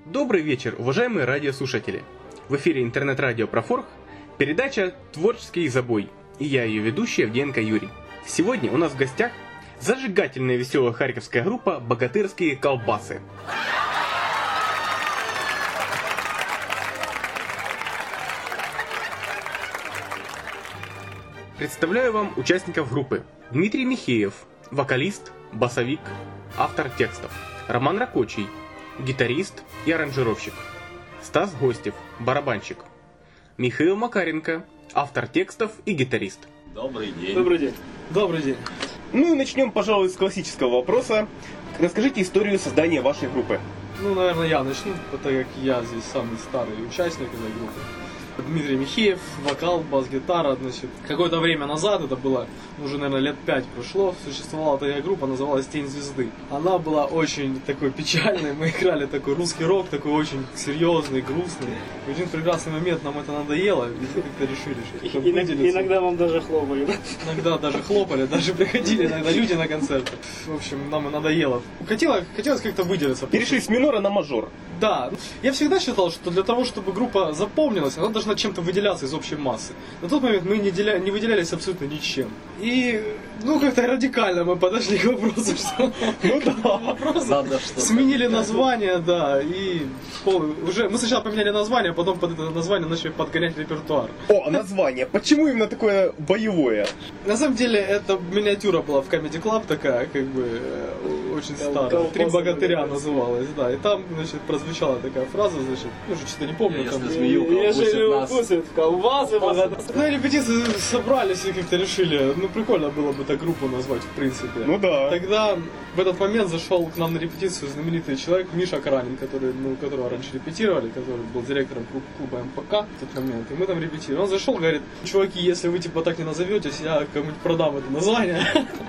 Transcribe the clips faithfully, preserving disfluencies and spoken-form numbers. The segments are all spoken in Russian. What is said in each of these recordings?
Добрый вечер, уважаемые радиослушатели! В эфире интернет-радио Профорг, передача «Творческий забой», и я ее ведущий Авдеенко Юрий. Сегодня у нас в гостях зажигательная и веселая харьковская группа «Богатырские колбасы». Представляю вам участников группы. Дмитрий Михеев, вокалист, басовик, автор текстов. Роман Ракочий, гитарист и аранжировщик. Стас Гостев, барабанщик. Михаил Макаренко, автор текстов и гитарист. Добрый день. Добрый день. Добрый день. Ну и начнем, пожалуй, с классического вопроса. Расскажите историю создания вашей группы. Ну, наверное, я начну, так как я здесь самый старый участник этой группы. Дмитрий Михеев, вокал, бас-гитара, значит, какое-то время назад, это было, уже, наверное, лет пять прошло, существовала такая группа, называлась «Тень звезды». Она была очень такой печальной, мы играли такой русский рок, такой очень серьезный, грустный. В один прекрасный момент нам это надоело, и мы как-то решили, что иногда, иногда вам даже хлопали, да? Иногда даже хлопали, даже приходили иногда люди на концерты. В общем, нам и надоело. Хотелось, хотелось как-то выделиться. Перешли с минора на мажор. Да, я всегда считал, что для того, чтобы группа запомнилась, она должна чем-то выделяться из общей массы. На тот момент мы не, деля... не выделялись абсолютно ничем. И, ну, как-то радикально мы подошли к вопросу, что... Ну да, сменили название, да, и уже... Мы сначала поменяли название, а потом под это название начали подгонять репертуар. О, название. Почему именно такое боевое? На самом деле, это миниатюра была в Comedy Club такая, как бы, очень старая. «Три богатыря» называлась, да. И там, значит, прозвучала такая фраза, значит, я уже что-то не помню. Если там... змеюка укусит нас. В колбасы, ну, репетиции собрались и как-то решили, ну, прикольно было бы так группу назвать, в принципе. Ну да. Тогда в этот момент зашел к нам на репетицию знаменитый человек Миша Каранин, который, ну, которого раньше репетировали, который был директором клуба эм пэ ка в тот момент, и мы там репетировали. Он зашел, говорит: чуваки, если вы типа так не назоветесь, я кому-нибудь продам это название.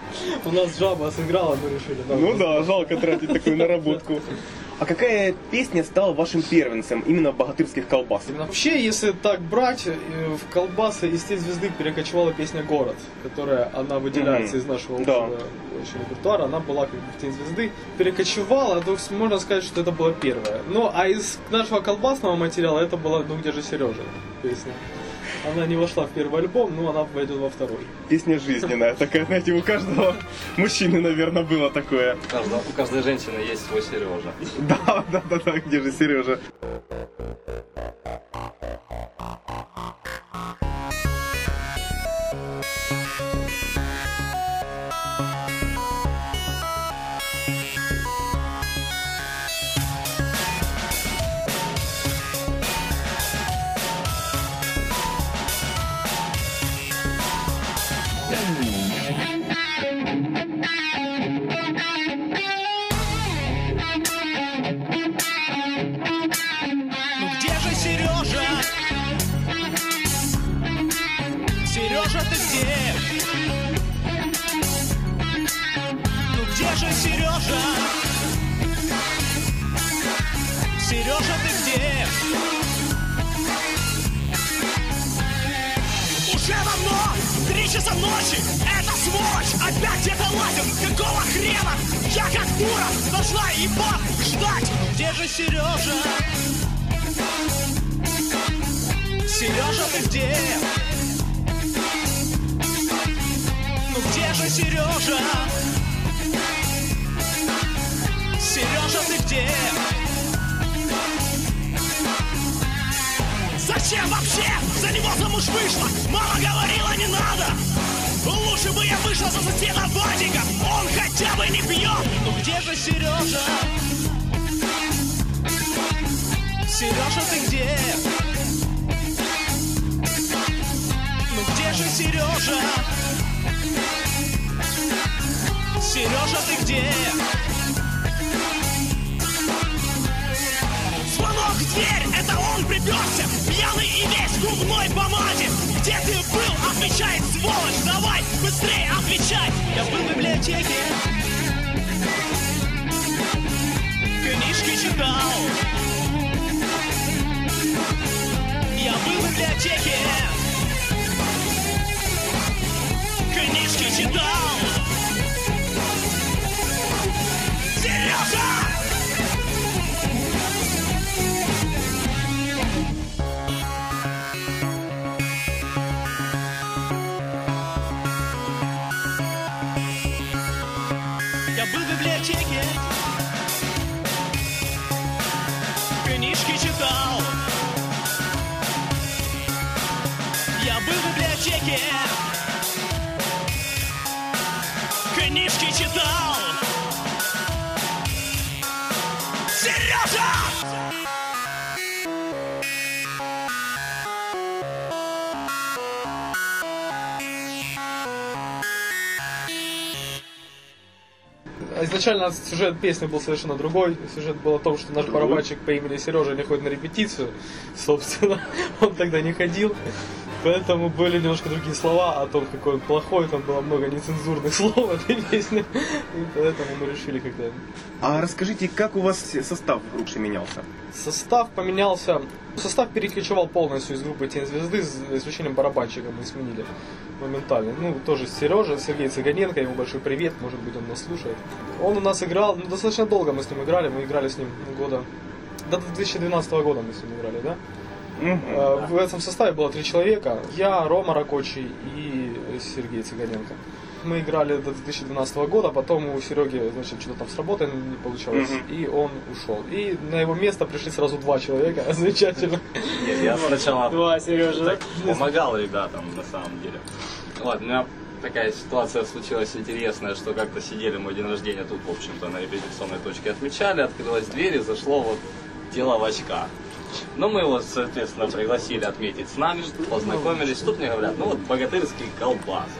У нас жаба сыграла, мы решили. Ну да, жалко тратить такую наработку. А какая песня стала вашим первенцем именно в «Богатырских колбасах»? Вообще, если так брать, в «Колбасы» из «Тень звезды» перекочевала песня «Город», которая, она выделяется mm-hmm. из нашего общего, да. общего репертуара, она была как бы в «Тень звезды». Перекочевала, то есть можно сказать, что это была первая. Ну, а из нашего колбасного материала это была «Ну где же Сережа» песня. Она не вошла в первый альбом, но она войдет во второй. Песня жизненная, такая, знаете, у каждого мужчины, наверное, было такое. У каждой, у каждой женщины есть свой Сережа. Да, да, да, да, где же Сережа? Сережа, ты где? Ну где же Сережа? Сережа, ты где? Уже давно, три часа ночи, эта сволочь опять где-то лазит. Какого хрена? Я как дура должна его ждать. Где же Сережа? Сережа, ты где? Где же Сережа? Сережа, ты где? Зачем вообще за него замуж вышла? Мама говорила, не надо. Лучше бы я вышла за соседа Вадика. Он хотя бы не пьет. Ну где же Сережа? Сережа, ты где? Ну где же Сережа? Сережа, ты где? Звонок в дверь, это он приперся, пьяный и весь в губной помаде. Где ты был? Отвечай, сволочь, давай, быстрее отвечай. Я был в библиотеке, книжки читал. Я был в библиотеке, книжки читал. Сережа! читал. Я был в библиотеке, книжки читал. Сережа! Изначально сюжет песни был совершенно другой. Сюжет был о том, что наш барабанщик по имени Сережа не ходит на репетицию. Собственно, он тогда не ходил. Поэтому были немножко другие слова о том, какой он плохой. Там было много нецензурных слов в этой песне. И поэтому мы решили как-то... А расскажите, как у вас состав в группе менялся? Состав поменялся. Состав переключевал полностью из группы Тень Звезды, за исключением барабанщика мы сменили моментально. Ну, тоже Сережа, Сергей Цыганенко, ему большой привет, может быть, он нас слушает. Он у нас играл, ну, достаточно долго мы с ним играли, мы играли с ним года... До две тысячи двенадцатого года мы с ним играли, да? Mm-hmm, в этом составе было три человека. Я, Рома Ракочий и Сергей Цыганенко. Мы играли до две тысячи двенадцатого года, потом у Сереги, значит, что-то там с работой не получалось, mm-hmm. и он ушел. И на его место пришли сразу два человека, замечательно. Нет, я сначала Два, Сережа, помогал ребятам, на самом деле. Вот, у меня такая ситуация случилась интересная, что как-то сидели мой день рождения тут, в общем-то, на репетиционной точке отмечали, открылась дверь и зашло вот дело в очках. Ну, мы его, соответственно, пригласили отметить с нами, познакомились. Тут мне говорят, ну вот богатырские колбасы.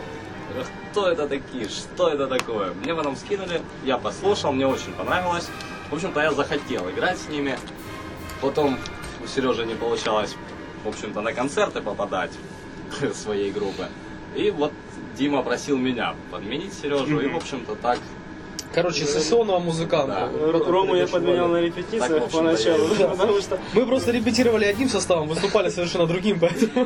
Кто это такие, что это такое? Мне потом скинули, я послушал, мне очень понравилось. В общем-то, я захотел играть с ними. Потом у Сережи не получалось, в общем-то, на концерты попадать своей группы. И вот Дима просил меня подменить Сережу, и, в общем-то, так... Короче, сессионного музыканта. Да. Рому я подменял на репетициях Так, поначалу, да, потому что... Мы просто репетировали одним составом, выступали совершенно другим, поэтому...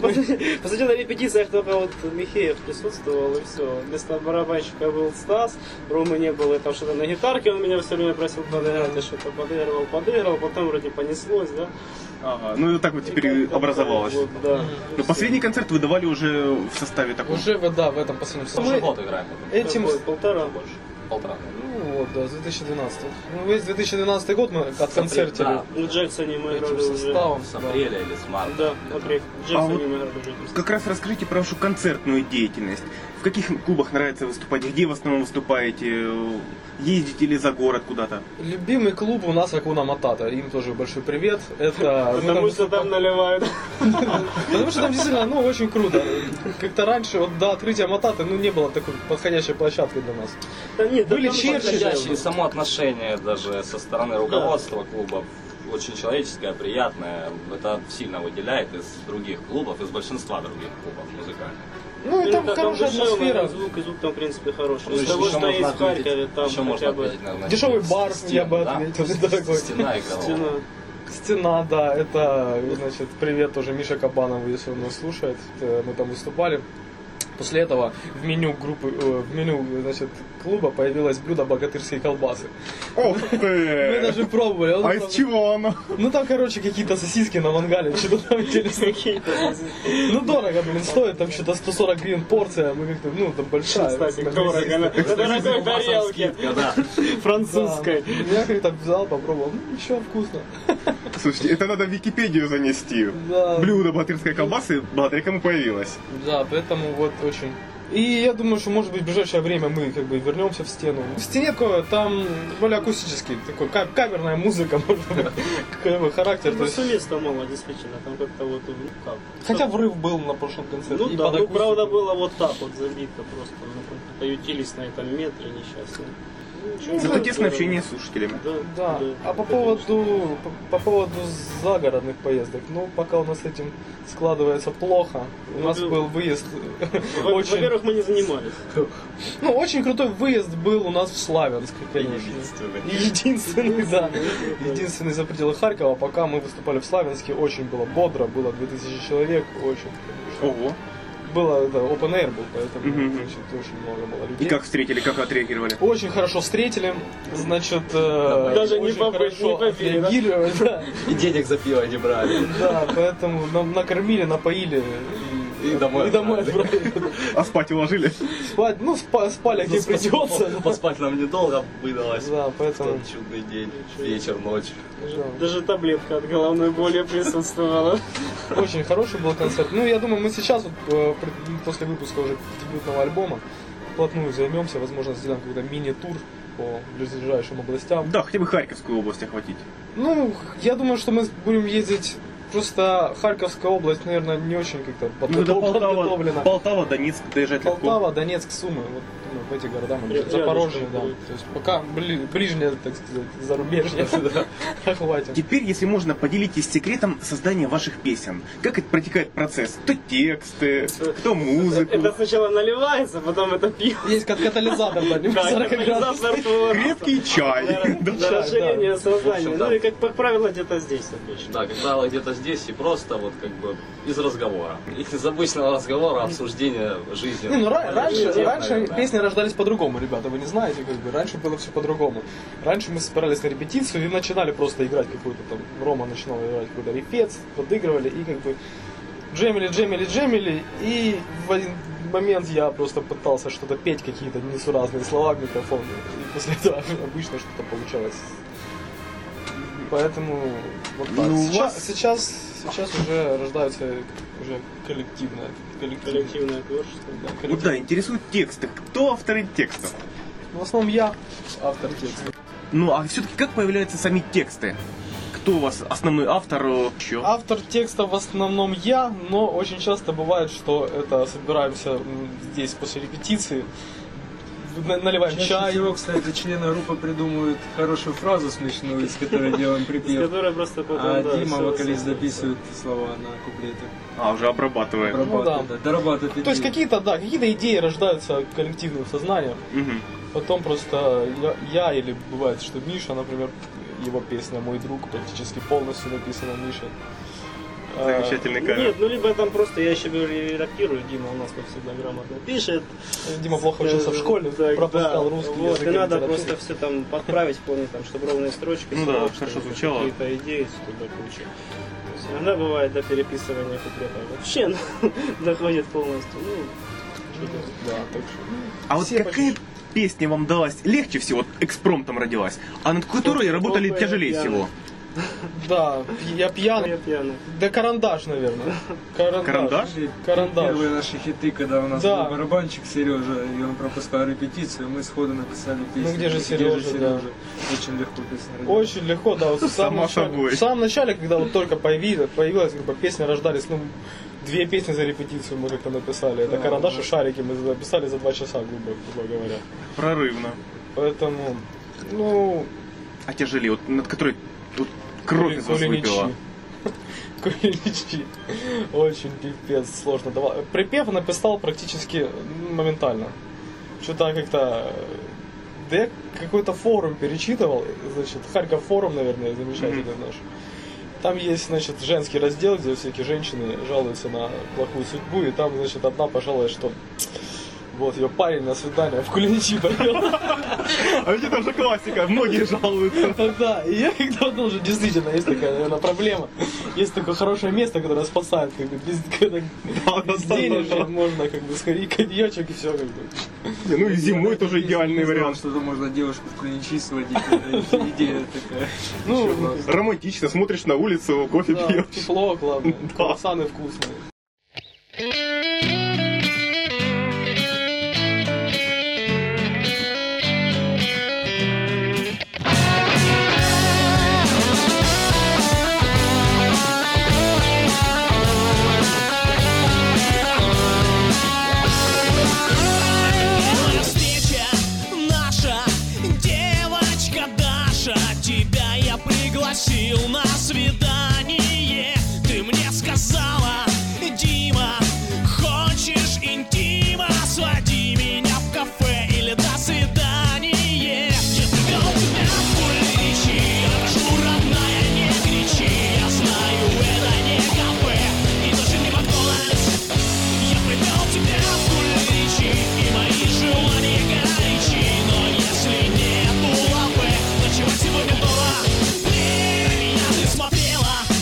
По сути, на репетициях только вот Михеев присутствовал, и все. Вместо барабанщика был Стас, Ромы не было, там что-то на гитарке, он меня все время просил подыграть, я что-то подыгрывал, подыгрывал, потом вроде понеслось, да? Ага, ну и вот так вот теперь И образовалось. Вот, да. Но последний концерт вы давали уже в составе таком. Уже, да, в этом последнем Мы составе. год играем. Этим... Какой? Полтора больше. Полтора. Ну вот, да, с две тысячи двенадцатого. Ну, весь две тысячи двенадцатый год мы отконцертили Да. В Джексоне мы играли этим уже. составом. С да. апреля или с марта. Да, апрель. В А Джексоне вот мы играли уже. как раз расскажите про вашу концертную деятельность. В каких клубах нравится выступать? Где в основном выступаете? Ездите ли за город куда-то? Любимый клуб у нас Акуна Матата. Им тоже большой привет. Это... мы Потому там что там выступаем- наливают. Потому что там действительно, ну, очень круто. Как-то раньше, вот до открытия Мататы, ну, не было такой подходящей площадки для нас. Да нет, Были там черчи, подходящие. И само отношение даже со стороны руководства клуба очень человеческое, приятное. Это сильно выделяет из других клубов, из большинства других клубов музыкальных. Ну, и там Или хорошая дешевый, атмосфера. Звук, и звук там, в принципе, хороший. Ну, Из еще того, что можно есть в отметить- Харькове, там еще можно хотя бы отметить, наверное, Дешевый бар, стену, я бы да? отметил, недорогой. Стена играла. стена. Стена, да, это, значит, привет тоже Миша Кабанов, если он нас слушает. Э, Мы там выступали. После этого в меню группы, э, в меню, значит, клуба появилось блюдо богатырские колбасы. Ох Мы ты! даже пробовали. Он А там- из чего оно? Ну там, короче, какие-то сосиски на мангале, что-то там интересное. Ну дорого, блин, стоит там что-то сто сорок гривен порция, мы как-то, ну там большая. Кстати, дорого. На на дорогой тарелке. Скидка, да. Французской. Да. Я, говорит, так взял, попробовал, ну ничего, вкусно. Слушайте, это надо в Википедию занести. Да. Блюдо богатырской колбасы благодаря кому появилось. Да, поэтому вот очень. И я думаю, что может быть в ближайшее время мы как бы вернемся в стену. В стене такое, там более акустический, такой ка- камерная музыка, может быть, как бы характер. то есть- Басулиста мало, действительно, там как-то вот, ну как. Хотя врыв был на прошлом концерте. Ну и да, под ну акустику. правда было вот так вот забито просто. Ну, поютились на этом метре несчастные. Ну, Зато тесное общение с слушателями. Да, Да. А по поводу, по, по поводу загородных поездок, ну пока у нас с этим складывается плохо. У нас Ну, был выезд Во- очень, Во-первых, мы не занимались. ну очень крутой выезд был у нас в Славянск, конечно. Единственный. И единственный, да, единственный за пределы Харькова. Пока мы выступали в Славянске, очень было бодро, было две тысячи человек, очень. Ого. Было, да, open air был, поэтому Мгм. значит, очень много было И людей. как встретили, как отреагировали? Очень хорошо встретили, значит, э, Даже не очень попы- хорошо не попили, да? отреагировали, да. И денег за пиво не брали. Да, поэтому нам накормили, напоили, и И домой. И домой отправили. А спать уложили? Спать, ну спа- спали, где придется. да. Поспать нам недолго выдалось. Да, поэтому... Тот чудный день, вечер, ночь. Даже таблетка от головной боли присутствовала. Очень хороший был концерт. Ну, я думаю, мы сейчас, вот, э, при- после выпуска уже дебютного альбома, вплотную займемся, возможно, сделаем какой-то мини-тур по ближайшим областям. Да, хотя бы Харьковскую область охватить. Ну, я думаю, что мы будем ездить. Просто Харьковская область, наверное, не очень как-то Ну, до подготов- Полтава, подготовлена. Полтава, Донецк доезжать легко. Полтава, Донецк, Сумы, вот ну, в эти города мы Рядышком Запорожье, да. будет. То есть пока бли- ближнее, так сказать, зарубежье охватим. Теперь, если можно, поделитесь секретом создания ваших песен. Как это протекает процесс? Кто тексты, кто музыку. Это сначала наливается, потом это пиво. Есть как катализатор, да, не Да, сорок градусов. катализатор творог. Крепкий чай. Для чай, расширения да. сознания. В общем, Ну да. и, как как правило, где-то здесь обычно. Да, как правило, где-то здесь и просто вот как бы из разговора. Из обычного разговора, обсуждения жизни. Не, ну ра- раньше, Наверное, раньше да. песни рождались по-другому, ребята, вы не знаете, как бы. Раньше было все по-другому. Раньше мы собирались на репетицию и начинали просто играть какую-то там. Рома начинал играть какой-то репец, подыгрывали и как бы джемили, джемили, джемили. И в один момент я просто пытался что-то петь, какие-то несуразные слова в микрофон. И после этого обычно что-то получалось. Поэтому вот так. Ну, у сейчас, вас- сейчас, сейчас уже рождается уже коллективное, коллективное, Коллективное творчество. да, Вот коллективное. да, интересуют тексты. Кто авторы текстов? В основном я автор текста. Ну, а все-таки как появляются сами тексты? Кто у вас основной автор? э, Еще? Автор текста в основном я, но очень часто бывает, что это собираемся м, здесь после репетиции, на- наливаем Чаще чай. всего, кстати, члены группы придумывают хорошую фразу смешную, из которой делаем С припев. которой просто потом, А да, Дима, всё вокалист, создается. записывает слова на куплеты. А, уже обрабатываем. Обрабатывает, да. да, дорабатывает То есть идеи. какие-то, да, какие-то идеи рождаются коллективным сознанием. Мгм. Потом просто я, я или бывает, что Миша, например, его песня «Мой друг» практически полностью написана Мишей. А, Замечательный кавер. Нет, ну либо там просто я еще говорю, рапирую, Дима у нас, как всегда, грамотно пишет. Дима плохо учился в школе, Так, пропускал да, русский вот, язык. и и надо литературу. просто все там подправить, вполне там, чтобы ровные строчки. Ну да, слова, хорошо чтобы звучало. Какие-то идеи туда куча. То есть иногда бывает до переписывания куплета вообще ну, доходит полностью. Ну, что-то. Да, так что... А вот Все какая почти- песня вам далась легче всего, вот экспромтом родилась, а над которой работали Опа, тяжелее я всего? Да, я пьяный. Я пьяный. Да карандаш, наверное. Карандаш. Карандаш? Карандаш. Первые наши хиты, когда у нас Да. был барабанщик Сережа, и он пропускал репетицию, мы сходу написали песню. Ну, где же Сережа, да. Очень легко песня родилась. Очень легко, да. Вот в, самом Само начале, собой. в самом начале, когда вот только появилась, появилась группа, песни рождались, ну, две песни за репетицию мы как-то написали. Это Да, «Карандаш» да. и «Шарики» мы записали за два часа, грубо, грубо говоря. Прорывно. Поэтому, ну, А тяжелее, вот над которой тут кровь из вас Кулиничи. выпила. Кулиничи. Очень пипец сложно. давал. Припев написал практически моментально. Что-то как-то... Да я какой-то форум перечитывал, значит, Харьков форум, наверное, замечательный наш. Там есть, значит, женский раздел, где всякие женщины жалуются на плохую судьбу, и там, значит, одна пожалуй, что вот ее парень на свидание в Кулиничи повел. А ведь это уже классика, многие жалуются. Да, и я когда должен, действительно, есть такая, наверное, проблема. Есть такое хорошее место, которое спасает, как бы, без, когда, без денежек можно, как бы, сходить коньячек и все, как бы. Не, ну и зимой тоже идеальный Не знал, вариант. что-то можно девушку в Кулиничи сводить. Это идея такая. Ну, Ещё классно. Романтично, смотришь на улицу, кофе да, пьешь. тепло, главное, Да. круассаны вкусные. Первая встреча наша, девочка Даша, тебя я пригласил на свидание. Ты мне сказала, Дима, хочешь интима, своди меня в кафе или до свидания. Я привел тебя в Кулиничи, я прошу, родная, не кричи, я знаю, это не кафе и даже не Макдональдс. Я привел тебя в Кулиничи, и мои желания горячи, но если нету лапы, ночевать сегодня дома. На меня ты смотрела,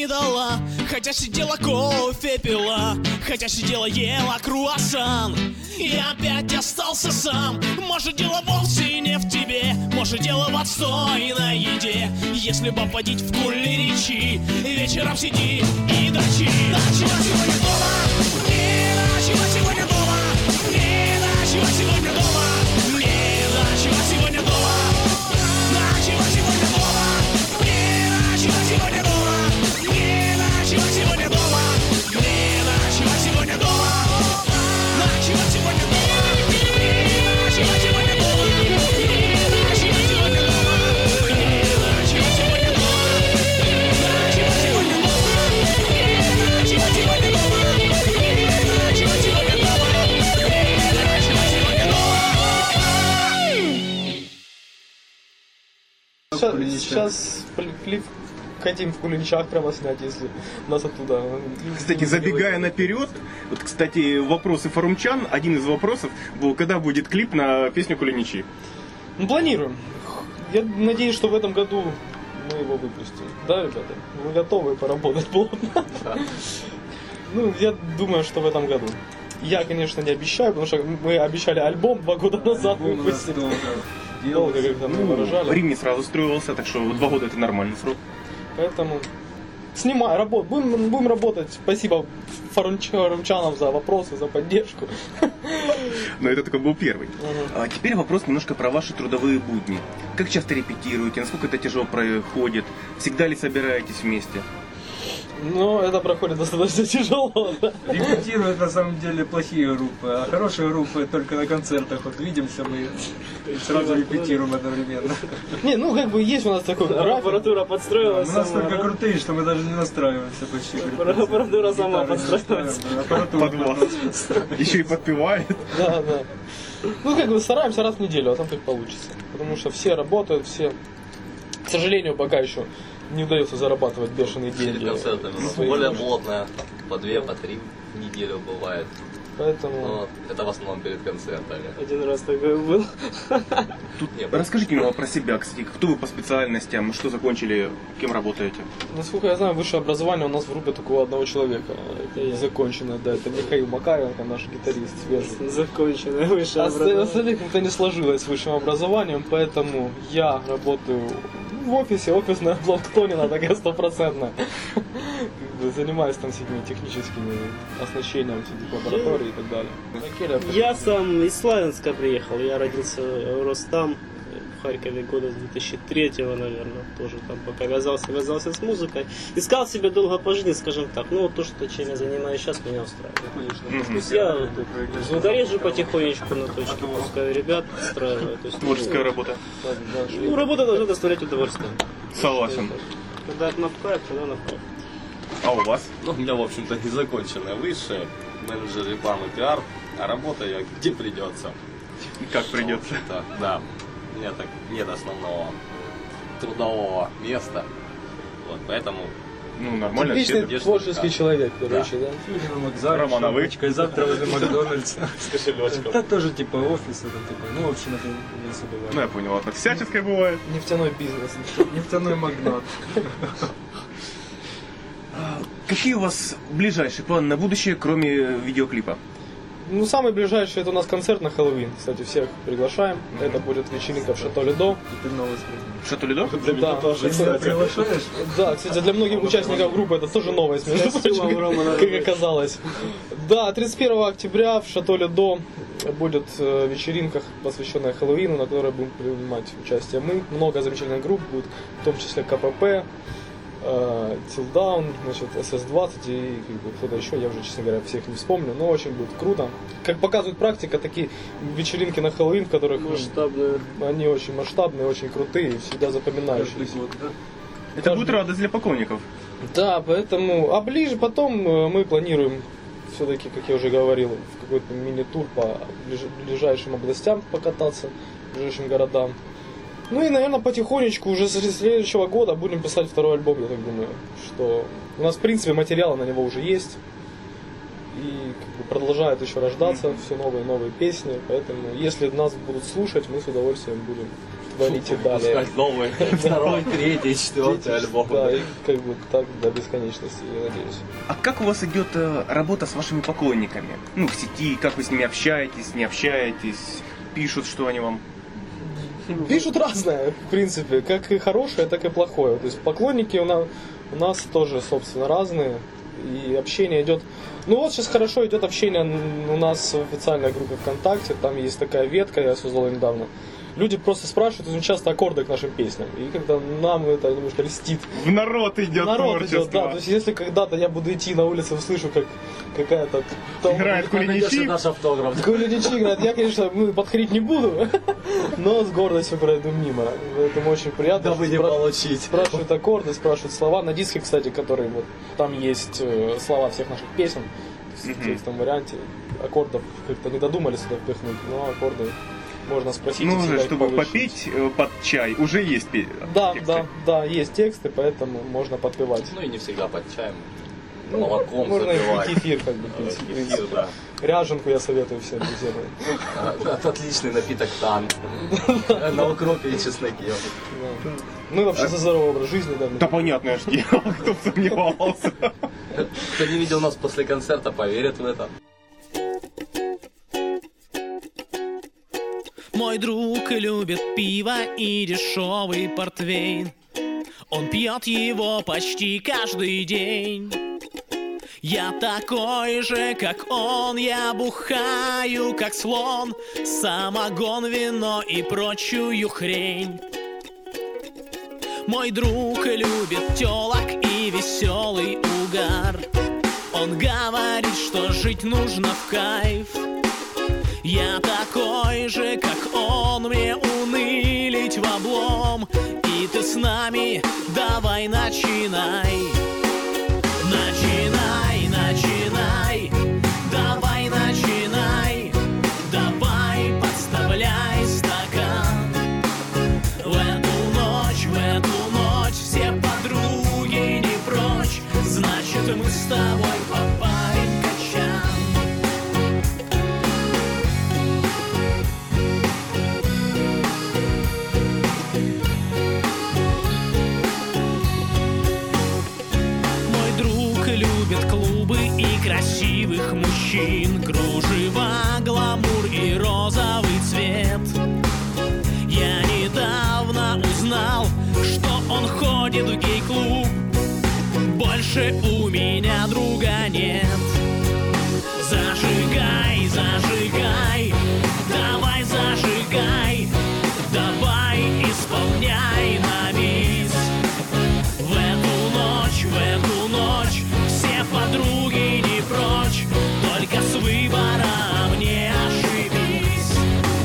не дала. Хотя сидела кофе пила, хотя сидела ела круассан. И опять остался сам. Может, дело вовсе не в тебе, может, дело в отстойной еде. Если бы попадить в кулинаричи, вечером сиди и дрочи. Ночевать сегодня дома, не ночевать сегодня дома, не ночевать сегодня дома, не ночевать сегодня дома, ночевать сегодня дома, не ночевать сегодня дома, не ночевать сегодня дома, не ночевать сегодня дома, ночевать сегодня дома, не ночевать сегодня дома, не ночевать сегодня дома, не ночевать сегодня дома, ночевать сегодня дома, не ночевать сегодня дома, не ночевать сегодня дома, не ночевать сегодня дома. Сейчас, сейчас клип хотим в Кулиничах прямо снять, если нас оттуда... Кстати, забегая наперед, вот, кстати, вопросы форумчан, один из вопросов был, когда будет клип на песню Кулиничи? Ну, планируем. Я надеюсь, что в этом году мы его выпустим. Да, ребята? Вы готовы поработать плотно? Ну, я думаю, что в этом году. Я, конечно, не обещаю, потому что мы обещали альбом два года назад выпустить. Долго, когда мы выражали. Рим не сразу строился, так что два года это нормальный срок. Поэтому снимай, работ, будем, будем работать. Спасибо форумчанам за вопросы, за поддержку. Но это только был первый. А теперь вопрос немножко про ваши трудовые будни. Как часто репетируете, насколько это тяжело проходит, всегда ли собираетесь вместе? Ну, это проходит достаточно тяжело. Да? Репетируют на самом деле плохие группы, а хорошие группы только на концертах. Вот видимся мы и сразу репетируем одновременно. Не, ну как бы есть у нас такой график. Аппаратура подстроилась. Мы настолько крутые, что мы даже не настраиваемся почти. Аппаратура сама подстраивается. Под вас. Еще и подпевает. Да, да. Ну как бы стараемся раз в неделю, а там как получится. Потому что все работают, все. К сожалению, пока еще не удается зарабатывать бешеные деньги. Перед концертами. Свои Более нужды. плотная, по две, по три в неделю бывает. Поэтому... Но это в основном перед концертами. Один раз такой был. Тут Не, расскажите немного про себя, кстати. Кто вы по специальностям, что закончили, кем работаете? Насколько я знаю, высшее образование у нас в группе только одного человека. Это законченное, да, это Михаил Макаренко, наш гитарист свежий. Законченное высшее А образование. остальных как-то не сложилось с высшим образованием, поэтому я работаю в офисе, офисная планктонина такая стопроцентная. Занимаюсь там всякими техническими оснащениями, всяких лабораторий и так далее. Я сам из Славянска приехал, я родился, рос там, в Харькове года с две тысячи третьего, наверное, тоже там пока вязался, вязался с музыкой. Искал себе долго по жизни, скажем так, ну вот то, что чем я занимаюсь сейчас, меня устраивает. То есть я дорежу потихонечку на точке, пускай ребят устраиваю. То есть, Творческая работа. ну, работа должна доставлять удовольствие. Согласен. Когда это напкает, тогда напкает. А у вас? Ну, у меня, в общем-то, незаконченное высшее, менеджер рекламы, пиар, а работаю я где придется. Как придется. Да, да. У меня так нет основного трудового места. Вот, поэтому Ну, нормально. Отличный все. творческий человек, короче, да. Фильм, вокзал, Роман, а вы? шапочка, и завтра возле Макдональдса. с кошелечком. Это тоже типа офис, это такой. Ну, в общем, это не особо Ну, важно. я понял, ладно. Всяческое бывает. Нефтяной бизнес. Нефтяной магнат. Какие у вас ближайшие планы на будущее, кроме видеоклипа? Ну, самый ближайший это у нас концерт на Хэллоуин. Кстати, всех приглашаем. Это будет вечеринка в Шато Лидо. И ты новость Шато Лидо? Да, Ты приглашаешь? да, кстати, для многих участников группы это тоже новость, между прочим, как оказалось. Да, тридцать первого октября в Шато Лидо будет э, вечеринка, посвященная Хэллоуину, на которой будем принимать участие мы. Много замечательных групп будет, в том числе КПП, Тилдаун, значит, эс эс двадцать и как бы, кто-то еще, я уже, честно говоря, всех не вспомню, но очень будет круто. Как показывает практика, такие вечеринки на Хэллоуин, в которых Масштабные. они очень масштабные, очень крутые и всегда запоминающиеся. Это будет радость для поклонников. Да, поэтому, а ближе потом э, мы планируем все-таки, как я уже говорил, в какой-то мини-тур по ближ- ближайшим областям покататься, ближайшим городам. Ну и, наверное, потихонечку уже с следующего года будем писать второй альбом, я так думаю, что у нас, в принципе, материалы на него уже есть. и как бы, продолжают еще рождаться mm-hmm. все новые и новые песни, поэтому если нас будут слушать, мы с удовольствием будем творить и далее. Новый, второй, третий, четвертый альбом. Да, и как бы так до бесконечности, я надеюсь. А как у вас идет э, работа с вашими поклонниками? Ну, в сети, как вы с ними общаетесь, не общаетесь, пишут, что они вам? Пишут разное, в принципе, как и хорошее, так и плохое. То есть поклонники у нас, у нас тоже, собственно, разные, и общение идет. Ну вот сейчас хорошо идет общение у нас в официальной группе ВКонтакте, там есть такая ветка, я создал недавно. Люди просто спрашивают очень часто аккорды к нашим песням. И когда нам это немножко льстит. В народ идет народ творчество. Идет, да. То есть если когда-то я буду идти на улице, услышу, как какая-то... Играет Кулиничи. Наш автограф. Кулиничи играет. Я, конечно, ну, подходить не буду, но с гордостью пройду мимо. Это очень приятно. Да вы не получите. Спрашивают аккорды, спрашивают слова. На диске, кстати, который вот там есть слова всех наших песен. В текстовом варианте. Аккордов как-то не додумали сюда впихнуть, но аккорды... Можно спросить. Ну, уже, чтобы попить э, под чай, уже есть пи- Да, тексты. да, да, есть тексты, поэтому можно подпевать. Ну и не всегда под чаем. Ну, молоком можно запивать. и кефир как бы пить. Кефир, да. Ряженку я советую всем друзьям. Это отличный напиток тан. На укропе и чесноке. Ну и вообще за здоровый образ жизни, да. Да понятно, что я кто сомневался. Кто не видел нас после концерта, поверит в это. Мой друг любит пиво и дешевый портвейн. Он пьет его почти каждый день. Я такой же, как он, я бухаю, как слон. Самогон, вино и прочую хрень. Мой друг любит телок и веселый угар. Он говорит, что жить нужно в кайф. Я такой же, как он, мне унылить в облом. И ты с нами, давай начинай. Начинай, начинай, давай начинай. Давай подставляй стакан. В эту ночь, в эту ночь все подруги не прочь. Значит, мы с тобой попарим качан. Клубы и красивых мужчин, кружева, гламур и розовый цвет. Я недавно узнал, что он ходит в гей-клуб. Больше у меня друга нет. Зажигай, зажигай, давай зажигай, давай исполняй на бис. В эту ночь, в эту ночь подруги не прочь, только с выбором не ошибись.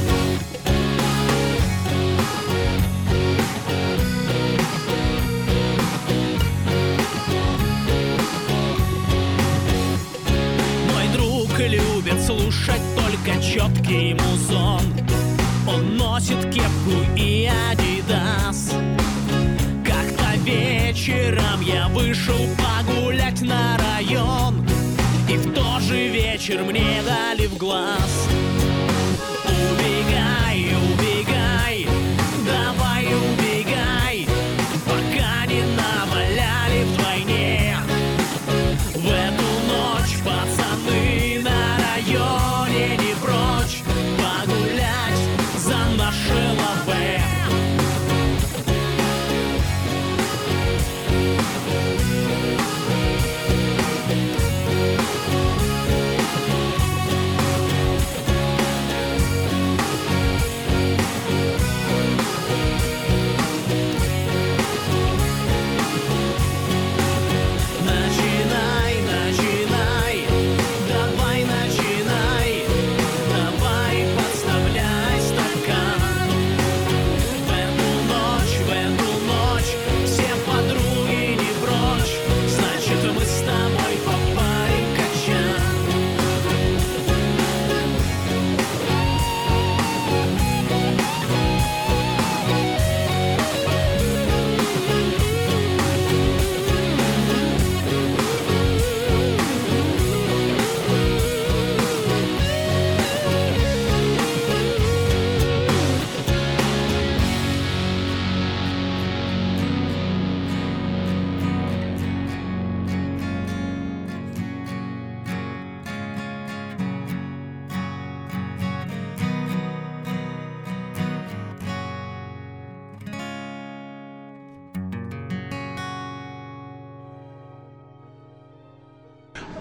Мой друг любит слушать только четкий музон. Он носит кепку и адидас. Вечером я вышел погулять на район, и в тот же вечер мне дали в глаз. Убегай, убегай, давай убегай, пока не наваляли вдвойне. В эту ночь пацаны на районе не прочь погулять за наше лаве.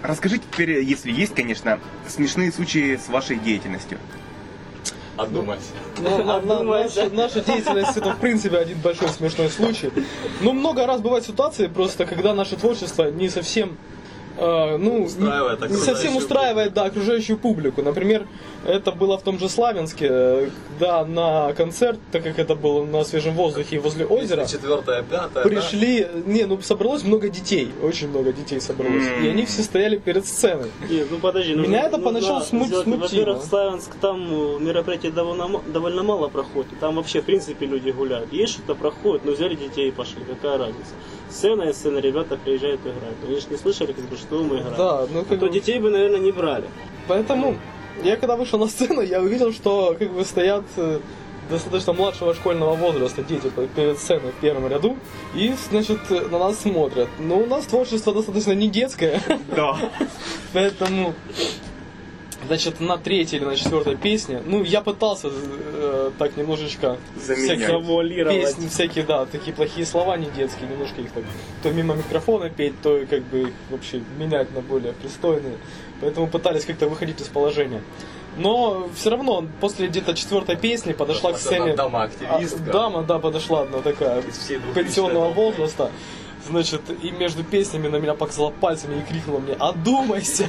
расскажите теперь, если есть, конечно, смешные случаи с вашей деятельностью. Одумайся. Ну, на- на- наша, наша деятельность это в принципе один большой смешной случай. Но много раз бывают ситуации просто, когда наше творчество не совсем э, ну, Устраивает не, не совсем окружающую устраивает да, окружающую публику. Например, это было в том же Славянске, э, когда на концерт, так как это было на свежем воздухе возле озера, Четвертое, пятое. пришли, не, ну собралось много детей, очень много детей собралось, и они все стояли перед сценой. Нет, ну подожди. Меня нужно- это поначалу нужно смут- сделать- смутило. Во-первых, Славянск, там э, мероприятий довольно, ма- довольно мало проходит. Там вообще, в принципе, люди гуляют. Есть что-то проходит, но взяли детей и пошли. Какая разница? Сцена и сцена, ребята приезжают и играют. Они же не слышали, как бы, что мы играем. Да, ну А как то бы- детей бы, наверное, не брали. Поэтому я когда вышел на сцену, я увидел, что как бы стоят э, достаточно младшего школьного возраста дети по- перед сценой в первом ряду и, значит, э, на нас смотрят. Но у нас творчество достаточно не детское, Да. поэтому, значит, на третьей или на четвертой песне, ну, я пытался э, так немножечко Заменять. всякие песни, всякие, да, такие плохие слова не детские, немножко их так то мимо микрофона петь, то как бы их вообще менять на более пристойные. Поэтому пытались как-то выходить из положения. Но все равно после где-то четвертой песни подошла к сцене Дама а, активистка. дама, да, подошла одна такая всей двухтысячной пенсионного толпы. возраста. Значит, и между песнями на меня показала пальцами и крикнула мне: «Одумайся!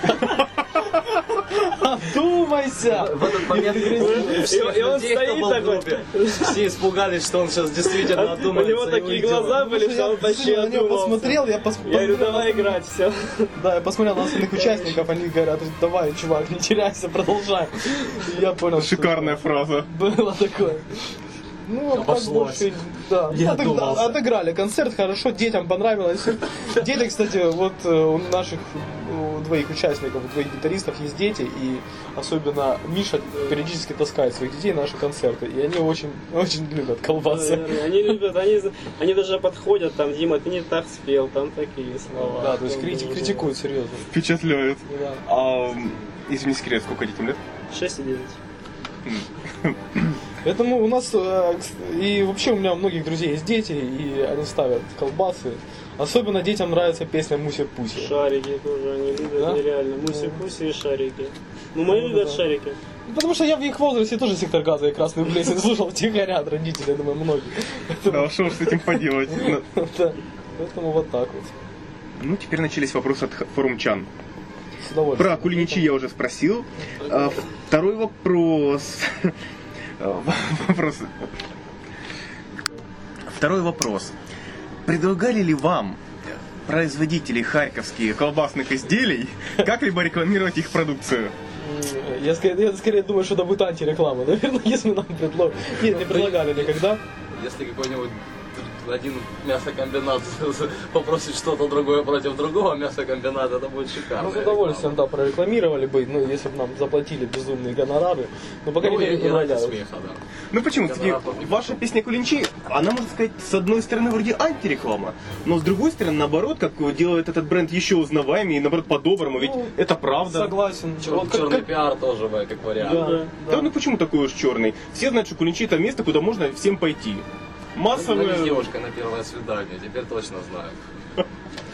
Одумайся!» В этот момент И- всех и он людей, кто стоит был в такой. группе, все испугались, что он сейчас действительно У одумается. него и такие уйдет. глаза были, что он почти Я на него одумался. посмотрел, я пос- Я говорю, посмотрел давай на- играть, все. Да, я посмотрел на остальных участников, они говорят: «Давай, чувак, не теряйся, продолжай». И я понял, что Шикарная фраза. было такое. Ну, а так Обошлось. больше, да. Я Отыг- думался. Отыграли концерт хорошо, детям понравилось. Дети, кстати, вот э, у наших у двоих участников, у двоих гитаристов есть дети, и особенно Миша периодически таскает своих детей на наши концерты, и они очень, очень любят колбасы. Они любят, они, они даже подходят, там, Дима, ты не так спел, там такие слова. Да, то есть Там крити- тоже. критикуют серьезно. Впечатляет. Да. А, если не секрет, сколько детям лет? шесть и девять. Поэтому у нас, э, кс- и вообще у меня у многих друзей есть дети, и они ставят колбасы. Особенно детям нравится песня «Муся-пуся». Шарики тоже они любят, Да? нереально. Муси-пуси и шарики. Ну, мои Ну, любят да. шарики. Потому что я в их возрасте тоже «Сектор газа» и «Красную плесень» слушал втихаря от родителей, я думаю, многие. Да, что ж с этим поделать? Ну, Да. Поэтому вот так вот. Ну, теперь начались вопросы от х- форумчан. С удовольствием. Про кулиничи я уже спросил. А, второй вопрос. А, вопрос. Второй вопрос. Предлагали ли вам производители харьковских колбасных изделий как-либо рекламировать их продукцию? М, Я скорее, я скорее думаю, что это будет антиреклама, наверное, если нам предложат. Нет, не предлагали никогда. Если какой-нибудь один мясокомбинат попросит что-то другое против другого мясокомбината, это будет шикарно. Ну, с удовольствием, да, прорекламировали бы, ну, если бы нам заплатили безумные гонорары. Но пока Ну, никто и, не и ради предлагает. смеха, да. Ну почему? Кстати, ваша песня «Кулинчи», она, можно сказать, с одной стороны вроде антиреклама, но с другой стороны, наоборот, как делает этот бренд еще узнаваемее и, наоборот, по-доброму, ведь Ну, это правда. Согласен. Чер- Вот как- черный как- пиар тоже, бывает, как вариант. Да, Да, ну почему такой уж черный? Все знают, что Кулинчи это место, куда можно всем пойти. Мы Массовое... с девушкой на первое свидание, теперь точно знаю.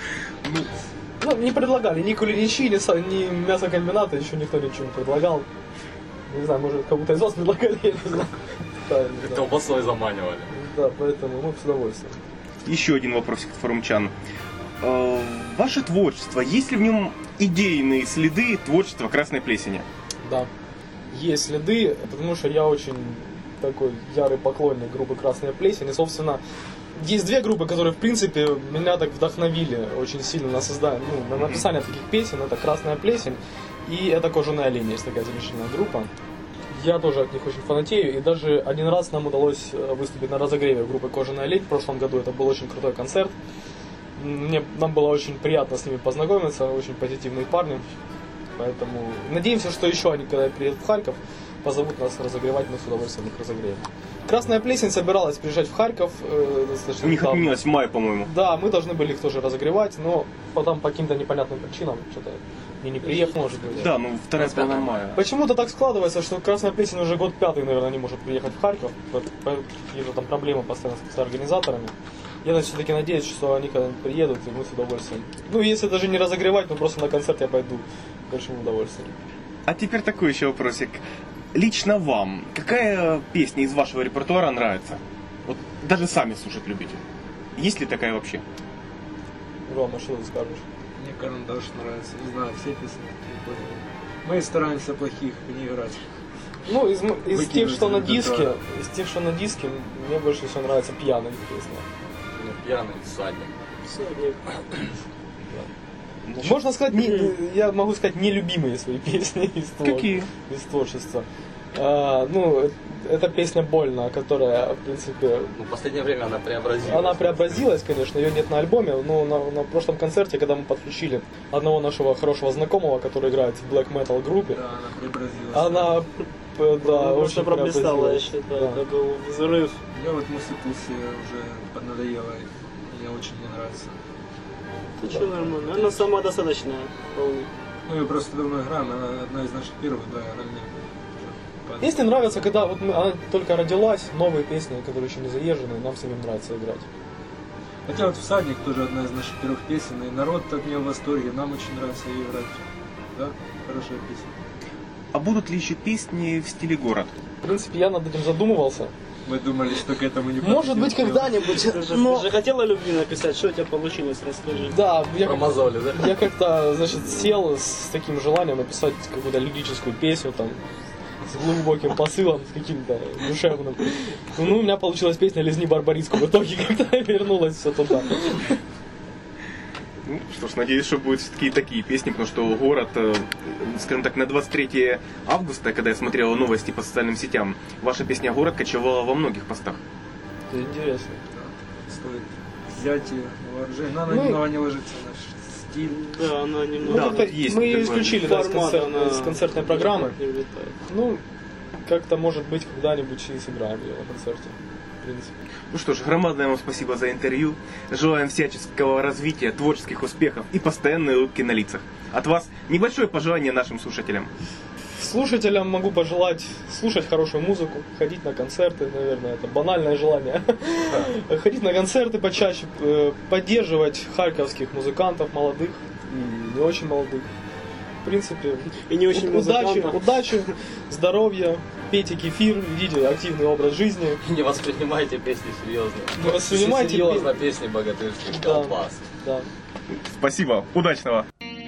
Ну, не предлагали ни кулиничи, ни, са- ни мясокомбината, еще никто ничего не предлагал. Не знаю, может, кому-то из вас предлагали, я не знаю. Да, не знаю. Колбасой заманивали. Да, поэтому мы с удовольствием. Еще один вопросик от форумчан. Э, Ваше творчество, есть ли в нем идейные следы творчества «Красной плесени»? Да. Есть следы, потому что я очень такой ярый поклонник группы «Красная плесень». И, собственно, есть две группы, которые, в принципе, меня так вдохновили очень сильно на создание, ну, на написание таких песен. Это «Красная плесень» и это «Кожаная линия», есть такая замечательная группа. Я тоже от них очень фанатею, и даже один раз нам удалось э, выступить на разогреве группы «Кожаная лень» в прошлом году. Это был очень крутой концерт. Мне, нам было очень приятно с ними познакомиться, очень позитивные парни. Поэтому надеемся, что еще они, когда приедут в Харьков, позовут нас разогревать, мы с удовольствием их разогреем. «Красная плесень» собиралась приезжать в Харьков. Э, достаточно У них недавно. отменилось в мае, по-моему. Да, мы должны были их тоже разогревать, но потом по каким-то непонятным причинам что-то мне не приехал, может быть. Да, ну вторая половина мая. Почему-то так складывается, что «Красная плесень» уже год пятый, наверное, не может приехать в Харьков. По, по каким-то там проблемам постоянно с организаторами. Я все-таки надеюсь, что они когда-нибудь приедут, и мы с удовольствием. Ну, если даже не разогревать, но просто на концерт я пойду с большим удовольствием. А теперь такой еще вопросик. Лично вам, какая песня из вашего репертуара нравится? Вот даже сами слушать любите. Есть ли такая вообще? Рома, что ты скажешь? Мне Карандаш нравится, не знаю, все песни такие поняли. Мы стараемся плохих не играть. Ну, из, м- из Выкинуть тех, что на из диске, репертуара. из тех, что на диске, мне больше всего нравится пьяные песни. Пьяный всадник. Всадник. Можно сказать, не, я могу сказать, нелюбимые свои песни из, твор- Какие? из творчества. А, ну, эта песня «Больно», которая, в принципе, Ну, в последнее время она преобразилась. она преобразилась, конечно, ее нет на альбоме, но на, на прошлом концерте, когда мы подключили одного нашего хорошего знакомого, который играет в black metal группе, Да, она преобразилась. она, п- да, Ну, очень просто проблистала, я преобразилась. считаю. Да. Это был взрыв. Я вот Мусипуси уже поднадоела, мне очень не нравится. Ты что, нормально? Она сама достаточная. вполне. Ну, я просто давно играем, она одна из наших первых, да, ранее. Песни нравятся, когда вот мы- она только родилась, новые песни, которые еще не заезжены, нам самим нравится играть. Хотя вот «Всадник» тоже одна из наших первых песен, и народ от нее в восторге, нам очень нравится ее играть. Да, хорошая песня. А будут ли еще песни в стиле город? В принципе, я над этим задумывался. Мы думали, что к этому не Может быть, подойдет. когда-нибудь, Ты же, но... ты же хотела любви написать, что у тебя получилось, расскажи. Да, я, Про мозоли, да? я как-то, значит, сел с таким желанием написать какую-то лирическую песню, там, с глубоким посылом, с каким-то душевным. Ну, у меня получилась песня «Лизни Барбариску». В итоге как-то вернулось все туда. Ну, что ж, надеюсь, что будут все-таки такие песни, потому что город, э, скажем так, на двадцать третье августа, когда я смотрел новости по социальным сетям, ваша песня «Город» кочевала во многих постах. Это интересно. Стоит взять ее на вооружение. Но она Ну, немного не ложится в наш стиль. Да, она Ну, немного... Да, это вот есть мы ее такое. исключили да, из, Формат, концерт- она из концертной программы. не влетает. Ну, как-то, может быть, когда-нибудь и сыграем ее на концерте. В принципе. Ну что ж, громадное вам спасибо за интервью. Желаем всяческого развития, творческих успехов и постоянной улыбки на лицах. От вас небольшое пожелание нашим слушателям. Слушателям могу пожелать слушать хорошую музыку, ходить на концерты, наверное, это банальное желание. Ходить на концерты почаще, э, поддерживать харьковских музыкантов, молодых и не очень молодых. В принципе, И не очень у- удачи, музыкантов. удачи, здоровья, пейте кефир, ведите активный образ жизни. Не воспринимайте песни серьезно. Не воспринимайте Серьезно песни богатырских Да. колбас. Да. Спасибо, удачного!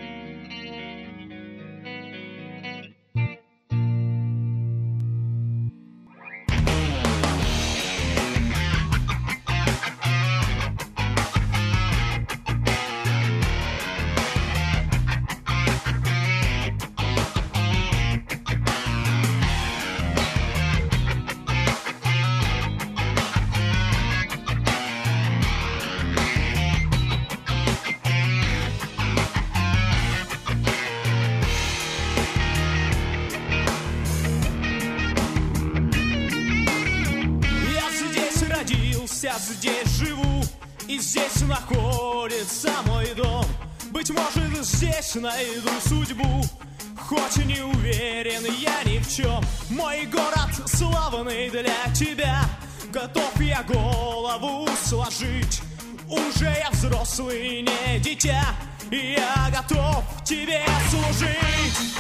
Я здесь родился, здесь живу, и здесь находится мой дом. Быть может, здесь найду судьбу, хоть и не уверен я ни в чем. Мой город славный для тебя, готов я голову сложить. Уже я взрослый, не дитя, и я готов тебе служить.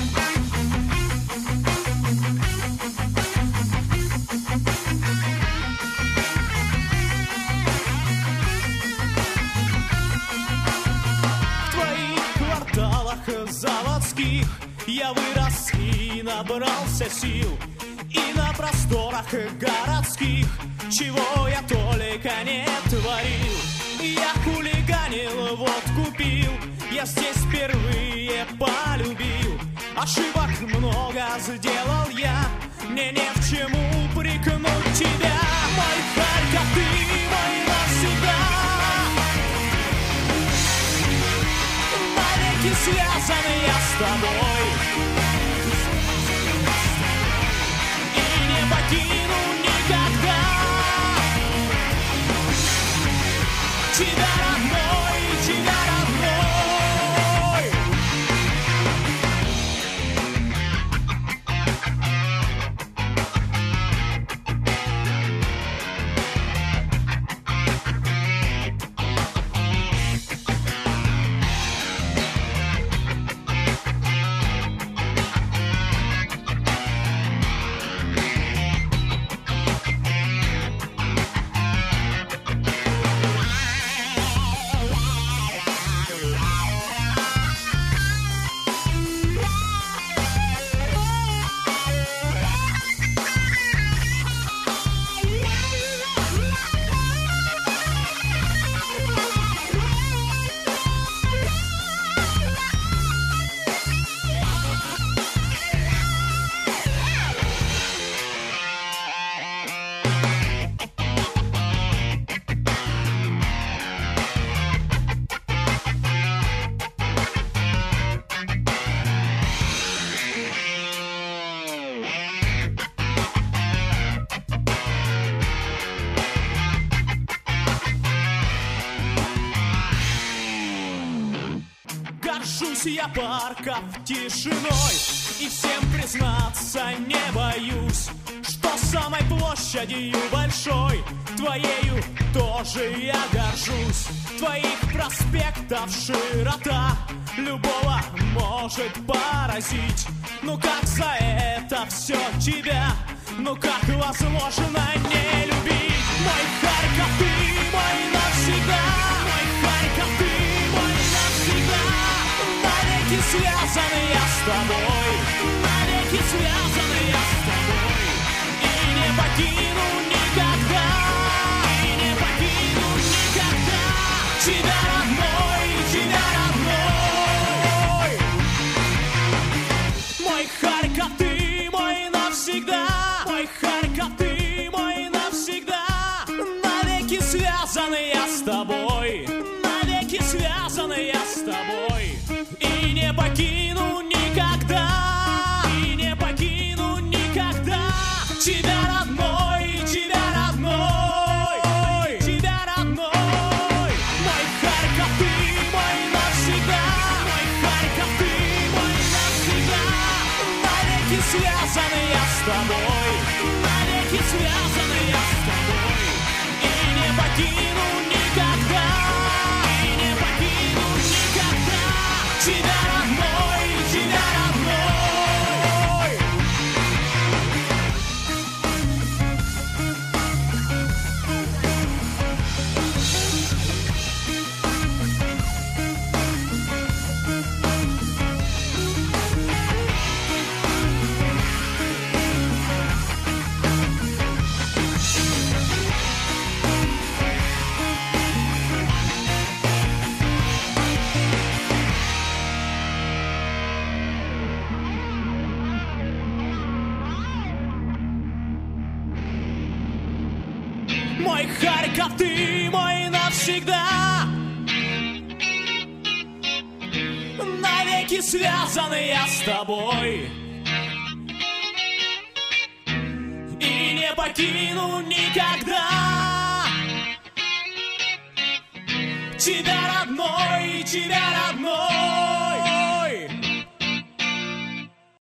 В твоих кварталах заводских я вырос и набрался сил. И на просторах городских, чего я только не творил. Я хулиганил, водку пил, я здесь впервые полюбил. Ошибок много сделал я, мне не в чему упрекнуть тебя. Мой Харьков, ты мой навсегда, навеки связан я с тобой, и не покину никогда тебя, родной, тебя, родной. Боюсь я парков тишиной, и всем признаться не боюсь, что самой площадью большой твоею тоже я горжусь. Твоих проспектов широта любого может поразить. Ну как за это все тебя, ну как возможно не любить? Мой Харьков, ты мой навсегда, мой Харьков, ты мой навсегда. Навеки связаны я с тобой, навеки связаны я с тобой. И не покину никогда, и не покину никогда тебя, родной, тебя, родной. Мой Харьков, ты мой навсегда, мой Харьков, ты мой навсегда. Навеки связаны я с тобой, навеки связаны я с тобой. И не покину никогда, и не покину никогда тебя, родной, тебя, родной, тебя, родной. Мой Харьков, ты мой навсегда, мой Харьков, ты мой навсегда. Навеки связаны я с тобой, навеки связаны я с тобой. И не покину никогда, и не покину никогда тебя, родной, тебя, родной. Мой Харьков, ты мой навсегда. Навеки связаны я с тобой. И не покину никогда тебя, родной, тебя, родной.